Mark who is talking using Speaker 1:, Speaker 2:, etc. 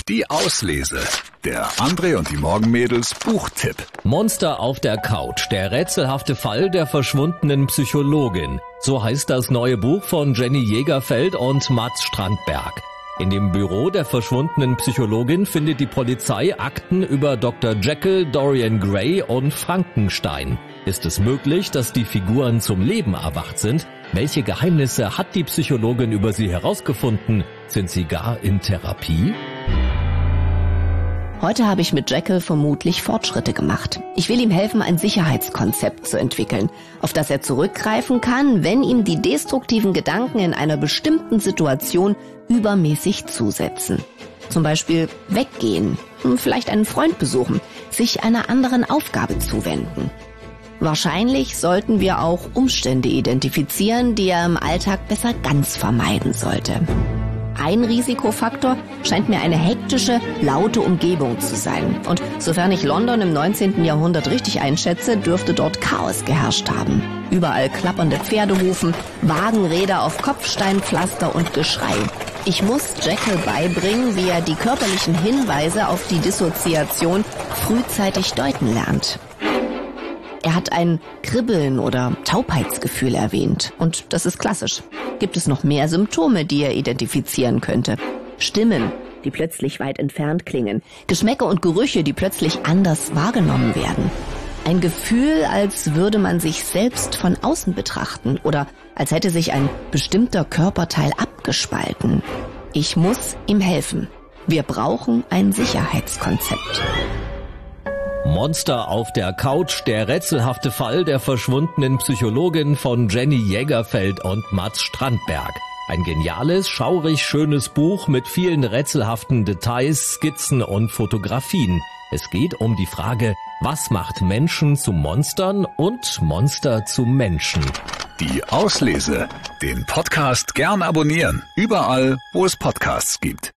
Speaker 1: Die Auslese. Der André und die Morgenmädels Buchtipp.
Speaker 2: Monster auf der Couch. Der rätselhafte Fall der verschwundenen Psychologin. So heißt das neue Buch von Jenny Jägerfeld und Mats Strandberg. In dem Büro der verschwundenen Psychologin findet die Polizei Akten über Dr. Jekyll, Dorian Gray und Frankenstein. Ist es möglich, dass die Figuren zum Leben erwacht sind? Welche Geheimnisse hat die Psychologin über sie herausgefunden? Sind sie gar in Therapie?
Speaker 3: Heute habe ich mit Jekyll vermutlich Fortschritte gemacht. Ich will ihm helfen, ein Sicherheitskonzept zu entwickeln, auf das er zurückgreifen kann, wenn ihm die destruktiven Gedanken in einer bestimmten Situation übermäßig zusetzen. Zum Beispiel weggehen, vielleicht einen Freund besuchen, sich einer anderen Aufgabe zuwenden. Wahrscheinlich sollten wir auch Umstände identifizieren, die er im Alltag besser ganz vermeiden sollte. Ein Risikofaktor scheint mir eine hektische, laute Umgebung zu sein. Und sofern ich London im 19. Jahrhundert richtig einschätze, dürfte dort Chaos geherrscht haben. Überall klappernde Pferdehufen, Wagenräder auf Kopfsteinpflaster und Geschrei. Ich muss Jekyll beibringen, wie er die körperlichen Hinweise auf die Dissoziation frühzeitig deuten lernt. Er hat ein Kribbeln oder Taubheitsgefühl erwähnt. Und das ist klassisch. Gibt es noch mehr Symptome, die er identifizieren könnte? Stimmen, die plötzlich weit entfernt klingen. Geschmäcker und Gerüche, die plötzlich anders wahrgenommen werden. Ein Gefühl, als würde man sich selbst von außen betrachten oder als hätte sich ein bestimmter Körperteil abgespalten. Ich muss ihm helfen. Wir brauchen ein Sicherheitskonzept.
Speaker 2: Monster auf der Couch, der rätselhafte Fall der verschwundenen Psychologin von Jenny Jägerfeld und Mats Strandberg. Ein geniales, schaurig schönes Buch mit vielen rätselhaften Details, Skizzen und Fotografien. Es geht um die Frage, was macht Menschen zu Monstern und Monster zu Menschen?
Speaker 1: Die Auslese. Den Podcast gern abonnieren. Überall, wo es Podcasts gibt.